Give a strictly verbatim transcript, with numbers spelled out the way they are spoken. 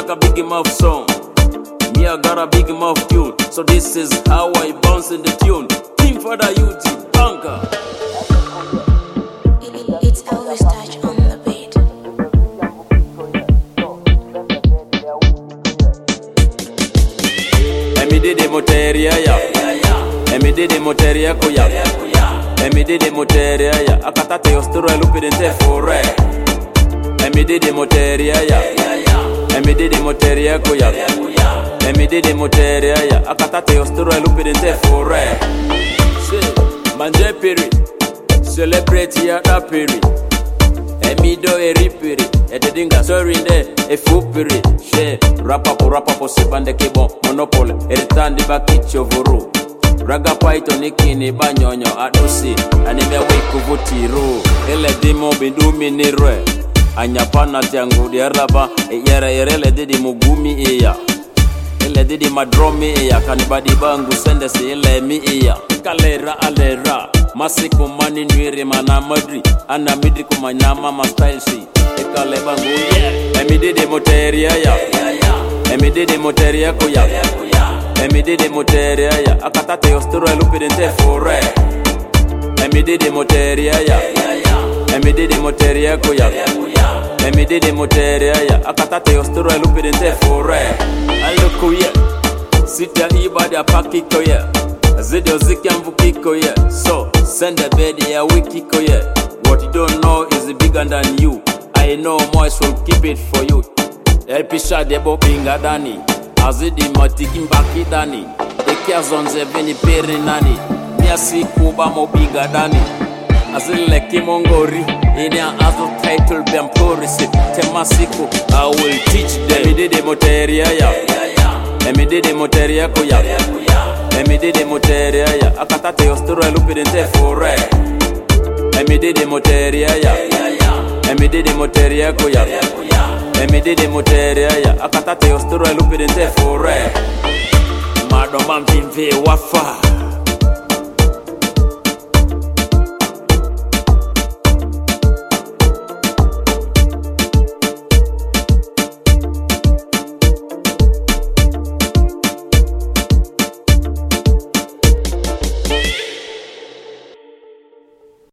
like a big mouth song. Me, I got a big mouth tune. So this is how I bounce in the tune. Team for the U T Banker. It's Elvis Touch on the beat. Emi didi moteria ya. Emi didi moteria kuya. Emi didi moteria ya. Akatate yosturo elupidente fore. Emi didi moteria ya. Emi didi moteria kuya. Emi didi moteria ya. Akatate yosturo elupidente fore. Manje piri. Celebrate ya da piri. Emi do eri piri. Ededinga sorry nde efu piri. She rapapo rapapo sebande kebo monopole. Eritandi bakicho vuru. Raga paito nikini banyonyo adosi. Anime wiku vutiru. Ele dimo bindumi nirwe. Anyapana tiangu diaraba. Eyere yerele didi mugumi iya. Ele didi madromi iya. Kanibadi bangu sende si ele mi iya. Kalera alera. Masiku mani nwiri mana madri. Ana midri kumanyama ma style si. Ekale bangu yeah. Emi didi moteria ya. Emi didi moteria kuya. Emi didi moteria ya. Akatate yosturo elupidente fore. Emi didi moteria ya. Emi didi moteria kuya. Emi didi moteria ya. Akatate yosturo elupidente fore. Aluku ye. Sita ibada pakiko ye. Zidio ziki amvukiko ye. So send a bedi ya wikiko ye. What you don't know is bigger than you. I know more, so keep it for you. Elpisha debo pinga dani. Azidi matiki mbaki dani. Ekia zonze veni peri nani. Miasi kuba mo pinga dani. Azile kimongori. Ini a other title bemplorisi. Temasiku, I will teach them. Emi didi moteria ya. Emi didi moteria kuya. Emi didi moteria ya. Akatate yosturo elupidente fore. Emi didi moteria ya. Emi didi moteria kuya. Emi didi moteria ya. Akatate yosturo elupidente fore. Madomba mvimve wafa.